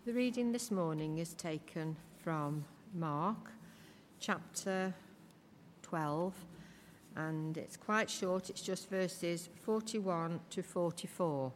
The reading this morning is taken from Mark, chapter 12, and it's quite short. It's just verses 41 to 44.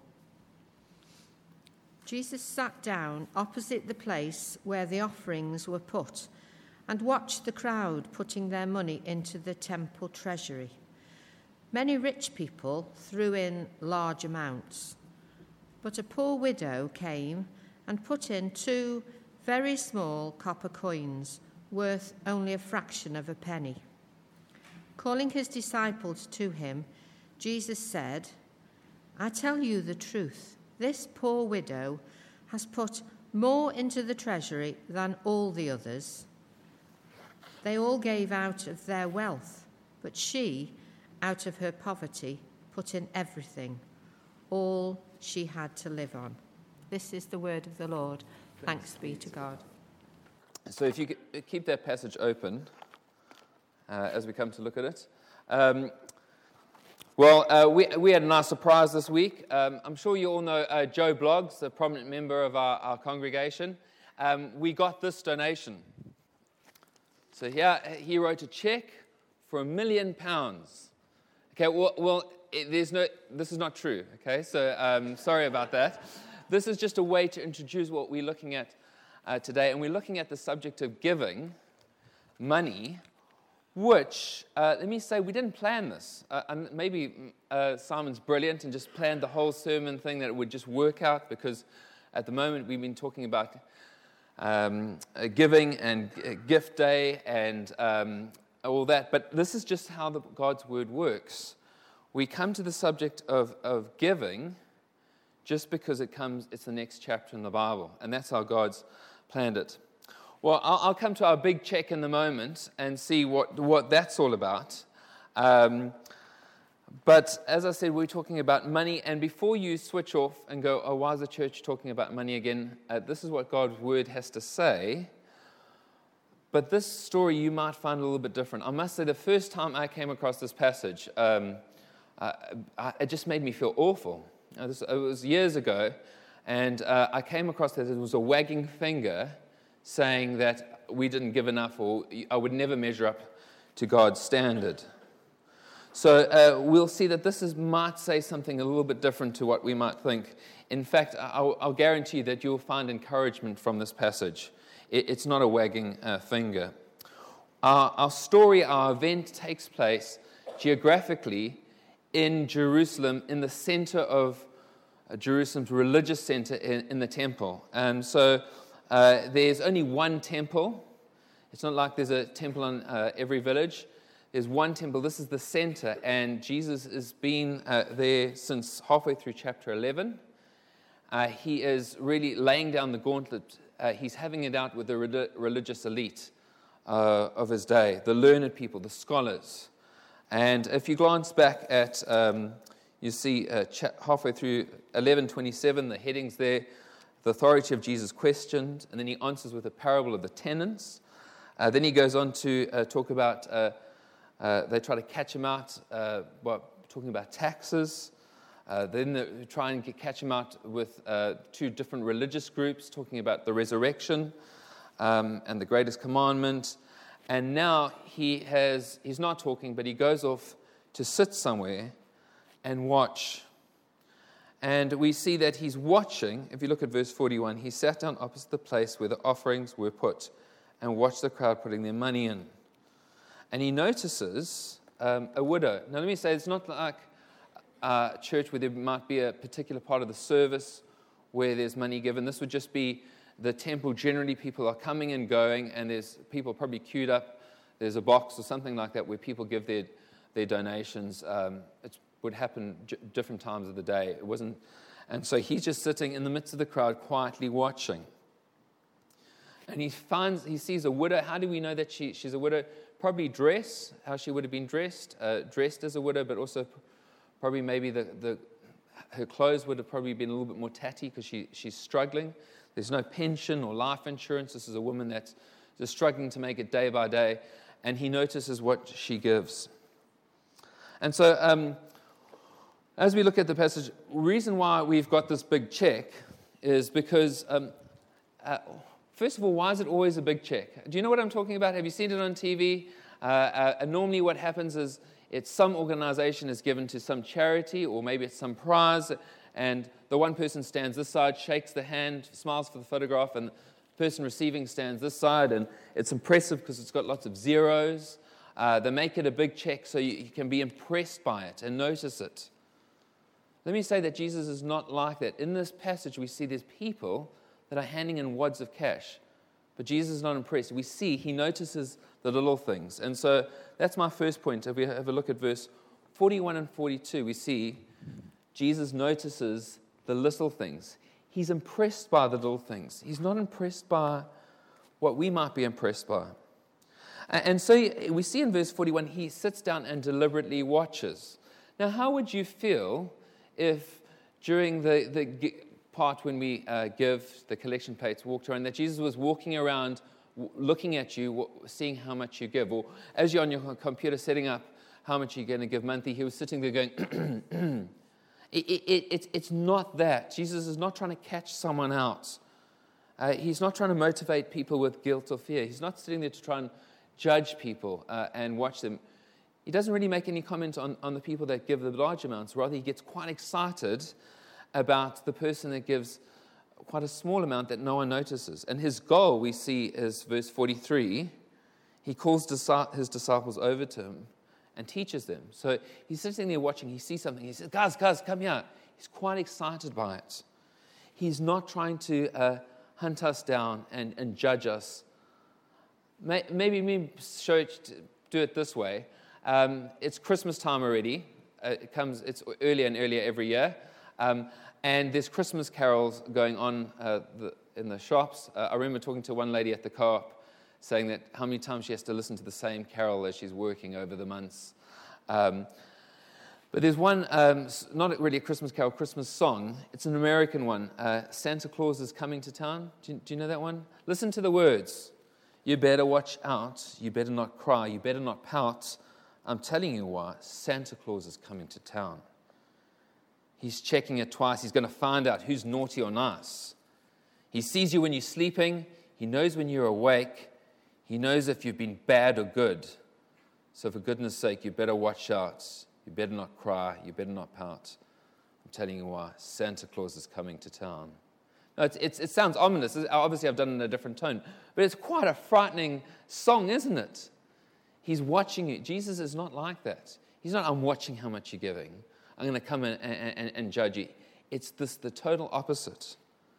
Jesus sat down opposite the place where the offerings were put and watched the crowd putting their money into the temple treasury. Many rich people threw in large amounts, but a poor widow came and put in 2 very small copper coins worth only a fraction of a penny. Calling his disciples to him, Jesus said, "I tell you the truth, this poor widow has put more into the treasury than all the others. They all gave out of their wealth, but she, out of her poverty, put in everything, all she had to live on." This is the word of the Lord. Thanks be to God. So if you keep that passage open as we come to look at it. We had a nice surprise this week. I'm sure you all know Joe Bloggs, a prominent member of our congregation. We got this donation. So here he wrote a check for £1 million. Okay, this is not true. Okay, so sorry about that. This is just a way to introduce what we're looking at today, and we're looking at the subject of giving, money, which, let me say, we didn't plan this. And maybe Simon's brilliant and just planned the whole sermon thing that it would just work out, because at the moment we've been talking about giving and gift day and all that, but this is just how God's word works. We come to the subject of giving just because it's the next chapter in the Bible, and that's how God's planned it. Well, I'll come to our big check in the moment and see what that's all about. But as I said, we're talking about money, and before you switch off and go, "Oh, why is the church talking about money again?" This is what God's word has to say. But this story you might find a little bit different. I must say, the first time I came across this passage, it just made me feel awful. It was years ago, and I came across that it was a wagging finger saying that we didn't give enough, or I would never measure up to God's standard. So we'll see that this might say something a little bit different to what we might think. In fact, I'll guarantee you that you'll find encouragement from this passage. It's not a wagging finger. Our story, our event takes place geographically in Jerusalem, in the center of Jerusalem's religious center in the temple. And so there's only one temple. It's not like there's a temple in every village. There's one temple. This is the center, and Jesus has been there since halfway through chapter 11. He is really laying down the gauntlet. He's having it out with the religious elite of his day, the learned people, the scholars. And if you glance back at, you see halfway through 11:27, the headings there, the authority of Jesus questioned, and then he answers with a parable of the tenants. Then he goes on to talk about, they try to catch him out by talking about taxes. Then they try and catch him out with 2 different religious groups, talking about the resurrection and the greatest commandment. And now he's not talking, but he goes off to sit somewhere and watch. And we see that he's watching. If you look at verse 41, he sat down opposite the place where the offerings were put and watched the crowd putting their money in. And he notices a widow. Now let me say, it's not like a church where there might be a particular part of the service where there's money given. This would just be the temple. Generally, people are coming and going, and there's people probably queued up. There's a box or something like that where people give their donations. It would happen different times of the day. It wasn't, and so he's just sitting in the midst of the crowd, quietly watching. And he sees a widow. How do we know that she's a widow? Probably dress, how she would have been dressed as a widow, but also probably maybe her clothes would have probably been a little bit more tatty because she's struggling. There's no pension or life insurance. This is a woman that's just struggling to make it day by day. And he notices what she gives. And so as we look at the passage, the reason why we've got this big check is because First of all, why is it always a big check? Do you know what I'm talking about? Have you seen it on TV? Normally what happens is it's some organization is given to some charity, or maybe it's some prize, and the one person stands this side, shakes the hand, smiles for the photograph, and the person receiving stands this side, and it's impressive because it's got lots of zeros. They make it a big check so you can be impressed by it and notice it. Let me say that Jesus is not like that. In this passage, we see there's people that are handing in wads of cash, but Jesus is not impressed. We see he notices the little things. And so that's my first point. If we have a look at verse 41 and 42, we see Jesus notices the little things. He's impressed by the little things. He's not impressed by what we might be impressed by. And so we see in verse 41, he sits down and deliberately watches. Now, how would you feel if during the part when we give the collection plates, walked around, that Jesus was walking around, looking at you, seeing how much you give? Or as you're on your computer setting up how much you're going to give monthly, he was sitting there going, It's not that. Jesus is not trying to catch someone out. He's not trying to motivate people with guilt or fear. He's not sitting there to try and judge people and watch them. He doesn't really make any comment on the people that give the large amounts. Rather, he gets quite excited about the person that gives quite a small amount that no one notices. And his goal, we see, is verse 43. He calls his disciples over to him and teaches them. So he's sitting there watching. He sees something. He says, guys, come here. He's quite excited by it. He's not trying to hunt us down and judge us. Maybe do it this way. It's Christmas time already. It's earlier and earlier every year. And there's Christmas carols going on in the shops. I remember talking to one lady at the co-op saying that how many times she has to listen to the same carol as she's working over the months. But there's one, not really a Christmas carol, Christmas song. It's an American one. Santa Claus is coming to town. Do you know that one? Listen to the words. You better watch out. You better not cry. You better not pout. I'm telling you why. Santa Claus is coming to town. He's checking it twice. He's going to find out who's naughty or nice. He sees you when you're sleeping. He knows when you're awake. He knows if you've been bad or good. So for goodness sake, you better watch out. You better not cry. You better not pout. I'm telling you why. Santa Claus is coming to town. No, it sounds ominous. Obviously, I've done it in a different tone. But it's quite a frightening song, isn't it? He's watching you. Jesus is not like that. He's not, I'm watching how much you're giving. I'm going to come in and judge you. It's the total opposite.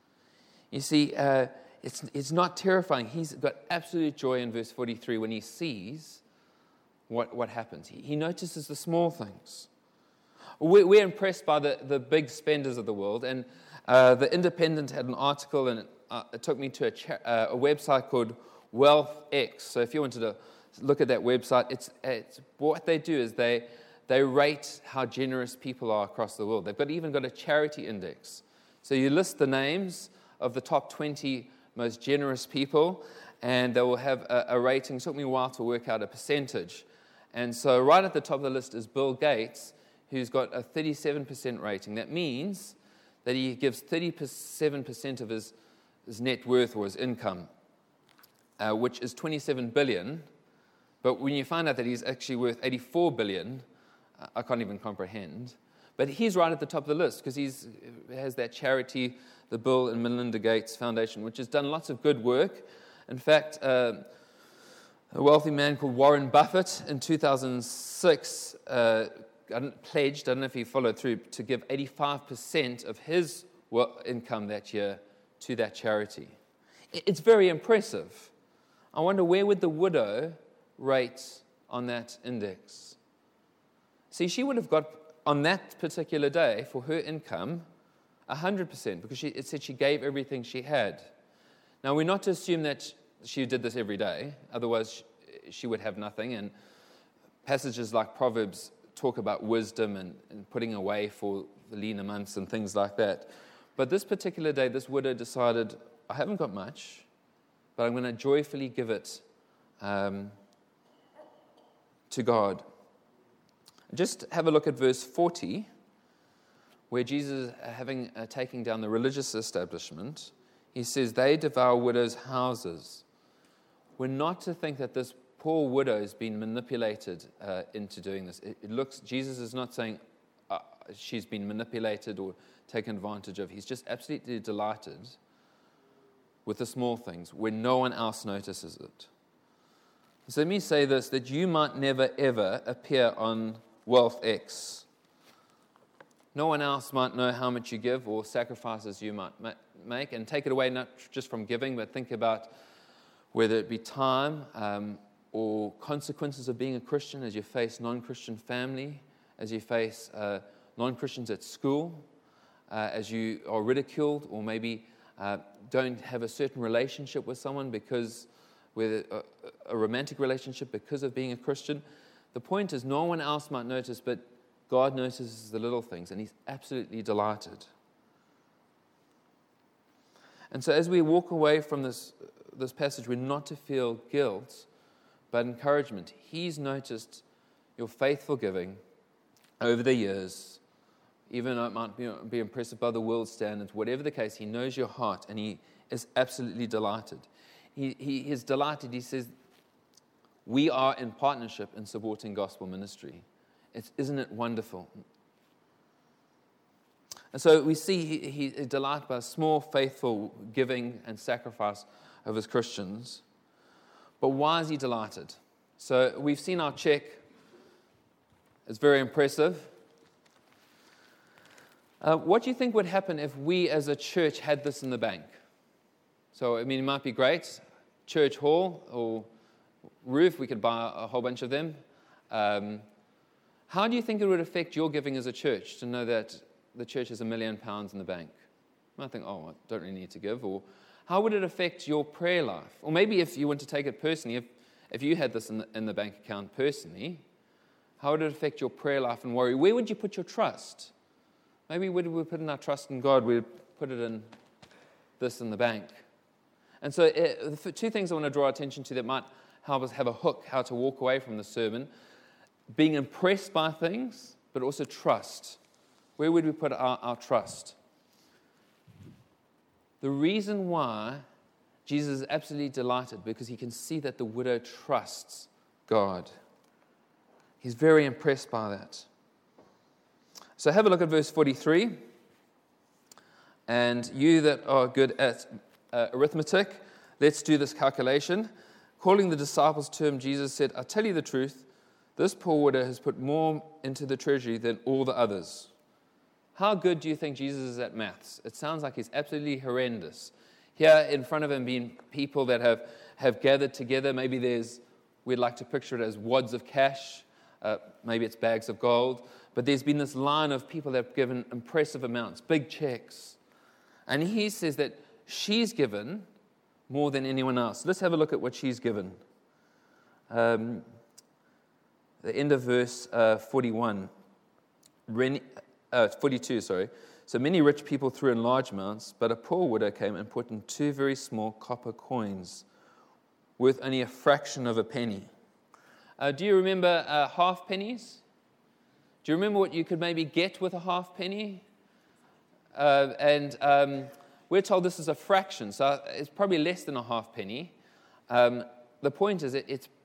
You see, it's not terrifying. He's got absolute joy in verse 43 when he sees what happens. He notices the small things. We're impressed by the big spenders of the world. And the Independent had an article, and it took me to a website called WealthX. So if you wanted to look at that website, it's what they do is they rate how generous people are across the world. They've even got a charity index. So you list the names of the top 20 most generous people, and they will have a rating. It took me a while to work out a percentage. And so right at the top of the list is Bill Gates, who's got a 37% rating. That means that he gives 37% of his net worth or his income, which is $27 billion. But when you find out that he's actually worth $84 billion, I can't even comprehend. But he's right at the top of the list because he has that charity, the Bill and Melinda Gates Foundation, which has done lots of good work. In fact, a wealthy man called Warren Buffett in 2006 pledged, I don't know if he followed through, to give 85% of his income that year to that charity. It's very impressive. I wonder, where would the widow rate on that index? See, she would have got, on that particular day, for her income, 100%, because it said she gave everything she had. Now, we're not to assume that she did this every day, otherwise she would have nothing, and passages like Proverbs talk about wisdom and putting away for the leaner months and things like that. But this particular day, this widow decided, I haven't got much, but I'm going to joyfully give it to God. Just have a look at verse 40, where Jesus, taking down the religious establishment, he says, they devour widows' houses. We're not to think that this poor widow has been manipulated into doing this. Jesus is not saying she's been manipulated or taken advantage of. He's just absolutely delighted with the small things when no one else notices it. So let me say this, that you might never ever appear on Wealth X. No one else might know how much you give or sacrifices you might make, and take it away not just from giving, but think about whether it be time or consequences of being a Christian as you face non-Christian family, as you face non-Christians at school, as you are ridiculed or maybe don't have a certain relationship with someone because with a romantic relationship because of being a Christian. The point is no one else might notice, but God notices the little things, and he's absolutely delighted. And so as we walk away from this passage, we're not to feel guilt, but encouragement. He's noticed your faithful giving over the years, even though it might be impressive by the world's standards. Whatever the case, he knows your heart, and he is absolutely delighted. He is delighted. He says, we are in partnership in supporting gospel ministry. Isn't it wonderful? And so we see he is delighted by small, faithful giving and sacrifice of his Christians. But why is he delighted? So we've seen our check. It's very impressive. What do you think would happen if we as a church had this in the bank? So, I mean, it might be great. Church hall or roof, we could buy a whole bunch of them. How do you think it would affect your giving as a church to know that the church has £1 million in the bank? You might think, I don't really need to give. Or how would it affect your prayer life? Or maybe if you want to take it personally, if you had this in the bank account personally, how would it affect your prayer life and worry? Where would you put your trust? Maybe we would put in our trust in God, we'd put it in this in the bank. And so the two things I want to draw attention to that might help us have a hook how to walk away from the sermon: being impressed by things, but also trust. Where would we put our trust? The reason why Jesus is absolutely delighted, because he can see that the widow trusts God. He's very impressed by that. So have a look at verse 43. And you that are good at arithmetic, let's do this calculation. Calling the disciples to him, Jesus said, I tell you the truth, this poor widow has put more into the treasury than all the others. How good do you think Jesus is at maths? It sounds like he's absolutely horrendous. Here in front of him being people that have gathered together. Maybe we'd like to picture it as wads of cash. Maybe it's bags of gold. But there's been this line of people that have given impressive amounts, big checks. And he says that she's given more than anyone else. Let's have a look at what she's given. The end of verse 42, sorry. So many rich people threw in large amounts, but a poor widow came and put in 2 very small copper coins worth only a fraction of a penny. Do you remember half pennies? Do you remember what you could maybe get with a half penny? We're told this is a fraction, so it's probably less than a half penny. The point is,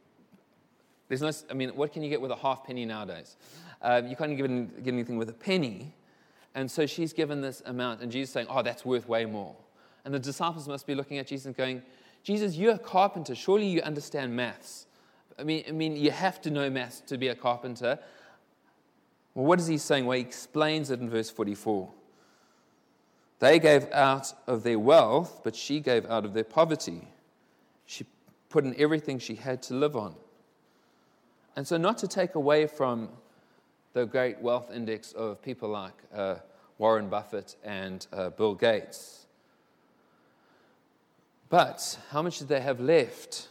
what can you get with a half penny nowadays? You can't get anything with a penny. And so she's given this amount, and Jesus is saying, that's worth way more. And the disciples must be looking at Jesus and going, Jesus, you're a carpenter. Surely you understand maths. I mean, you have to know maths to be a carpenter. Well, what is he saying? Well, he explains it in verse 44. They gave out of their wealth, but she gave out of their poverty. She put in everything she had to live on. And so not to take away from the great wealth index of people like Warren Buffett and Bill Gates. But how much did they have left?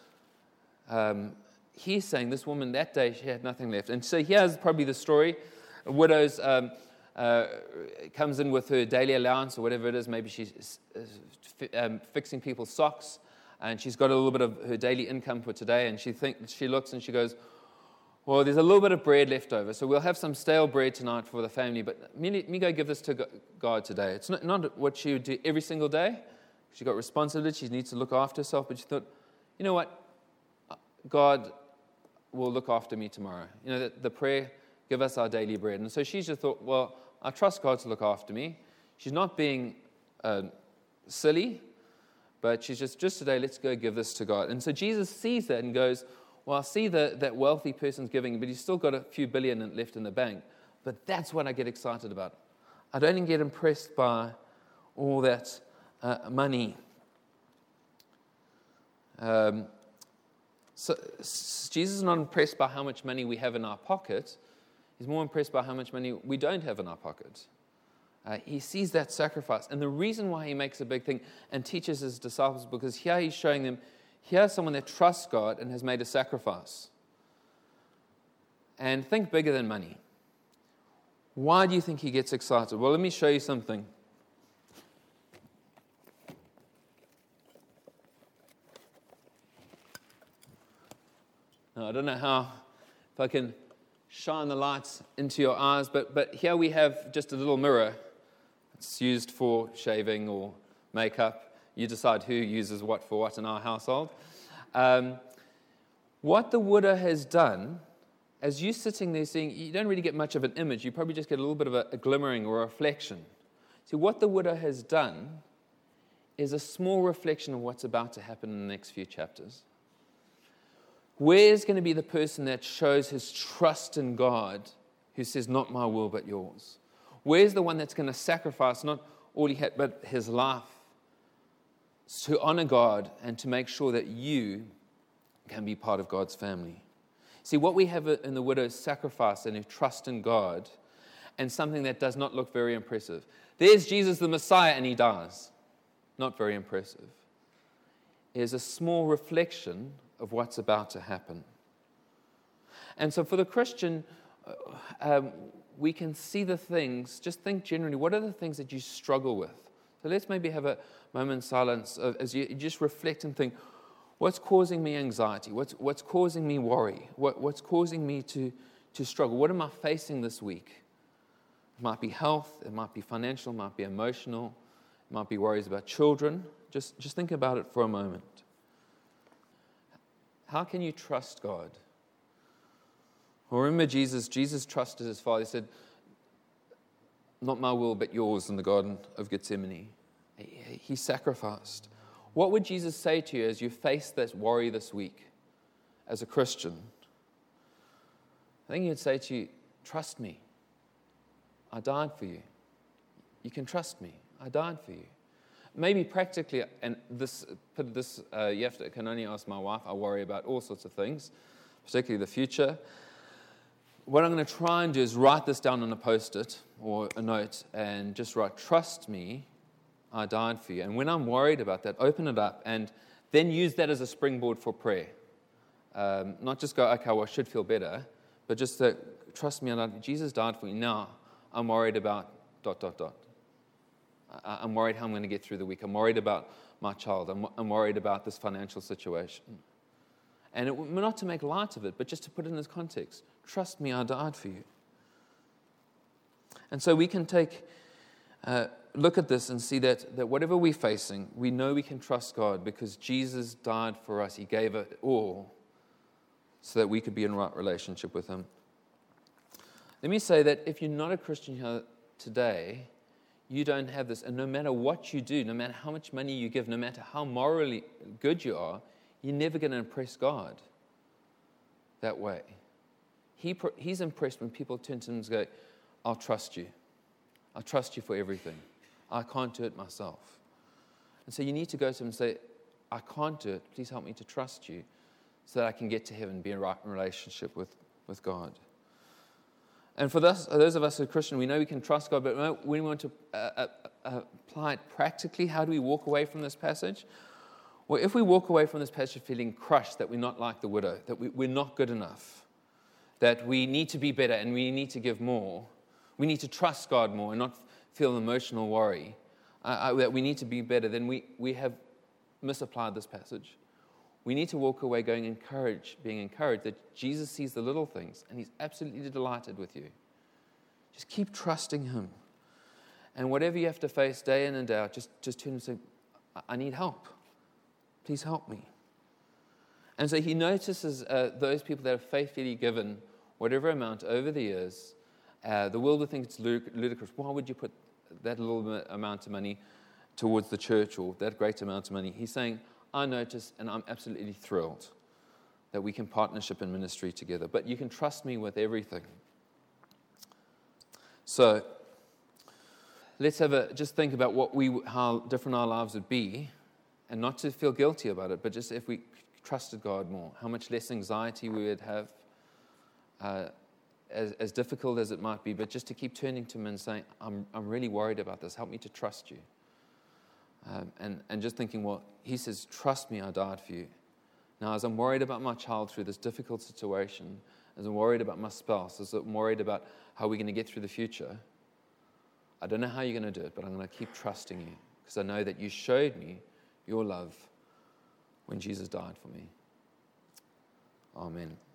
He's saying this woman, that day, she had nothing left. And so here's probably the story. A widow's comes in with her daily allowance or whatever it is. Maybe she's fixing people's socks, and she's got a little bit of her daily income for today, and she looks and she goes, well, there's a little bit of bread left over, so we'll have some stale bread tonight for the family, but me go give this to God today. It's not what she would do every single day. She got responsibility. She needs to look after herself. But she thought, you know what? God will look after me tomorrow. You know, the prayer, give us our daily bread. And so she just thought, well, I trust God to look after me. She's not being silly, but she's just today, let's go give this to God. And so Jesus sees that and goes, well, I see that wealthy person's giving, but he's still got a few billion left in the bank. But that's what I get excited about. I don't get impressed by all that money. So Jesus is not impressed by how much money we have in our pocket. He's more impressed by how much money we don't have in our pocket. He sees that sacrifice. And the reason why he makes a big thing and teaches his disciples, because here he's showing them, here's someone that trusts God and has made a sacrifice. And think bigger than money. Why do you think he gets excited? Well, let me show you something. Now, I don't know if I can shine the lights into your eyes, but here we have just a little mirror. It's used for shaving or makeup. You decide who uses what for what in our household. What the Buddha has done, as you're sitting there seeing, you don't really get much of an image. You probably just get a little bit of a glimmering or a reflection. See, what the Buddha has done is a small reflection of what's about to happen in the next few chapters. Where's going to be the person that shows his trust in God, who says, not my will, but yours? Where's the one that's going to sacrifice not all he had, but his life to honor God and to make sure that you can be part of God's family? See, what we have in the widow is sacrifice and a trust in God, and something that does not look very impressive. There's Jesus the Messiah, and he dies. Not very impressive. Is a small reflection of what's about to happen. And so for the Christian, we can see the things, just think generally, what are the things that you struggle with? So let's maybe have a moment of silence as you just reflect and think, what's causing me anxiety? What's causing me worry? What's causing me to struggle? What am I facing this week? It might be health, it might be financial, it might be emotional, it might be worries about children. Just think about it for a moment. How can you trust God? Well, remember Jesus trusted his Father. He said, not my will, but yours, in the Garden of Gethsemane. He sacrificed. What would Jesus say to you as you face this worry this week as a Christian? I think he'd say to you, trust me. I died for you. You can trust me. I died for you. Maybe practically, and you can only ask my wife. I worry about all sorts of things, particularly the future. What I'm going to try and do is write this down on a Post-it or a note and just write, trust me, I died for you. And when I'm worried about that, open it up and then use that as a springboard for prayer. Not just go, okay, well, I should feel better, but just trust me, Jesus died for me. Now I'm worried about ... I'm worried how I'm going to get through the week. I'm worried about my child. I'm worried about this financial situation. And not to make light of it, but just to put it in this context. Trust me, I died for you. And so we can look at this and see that whatever we're facing, we know we can trust God because Jesus died for us. He gave it all so that we could be in right relationship with him. Let me say that if you're not a Christian here today, you don't have this. And no matter what you do, no matter how much money you give, no matter how morally good you are, you're never going to impress God that way. He's impressed when people turn to him and go, I'll trust you. I'll trust you for everything. I can't do it myself. And so you need to go to him and say, I can't do it. Please help me to trust you so that I can get to heaven and be in right relationship with God. And for those of us who are Christian, we know we can trust God, but when we want to apply it practically, how do we walk away from this passage? Well, if we walk away from this passage feeling crushed, that we're not like the widow, that we're not good enough, that we need to be better and we need to give more, we need to trust God more and not feel emotional worry, that we need to be better, then we have misapplied this passage. We need to walk away being encouraged that Jesus sees the little things and he's absolutely delighted with you. Just keep trusting him. And whatever you have to face day in and day out, just turn and say, I need help. Please help me. And so he notices those people that have faithfully given whatever amount over the years. The world would think it's ludicrous. Why would you put that little amount of money towards the church or that great amount of money? He's saying, I notice and I'm absolutely thrilled that we can partnership in ministry together. But you can trust me with everything. So let's just think about how different our lives would be, and not to feel guilty about it, but just if we trusted God more, how much less anxiety we would have, as difficult as it might be, but just to keep turning to Him and saying, I'm really worried about this. Help me to trust you. And just thinking, well, He says, trust me, I died for you. Now, as I'm worried about my child through this difficult situation, as I'm worried about my spouse, as I'm worried about how we're going to get through the future, I don't know how you're going to do it, but I'm going to keep trusting you because I know that you showed me your love when Jesus died for me. Amen.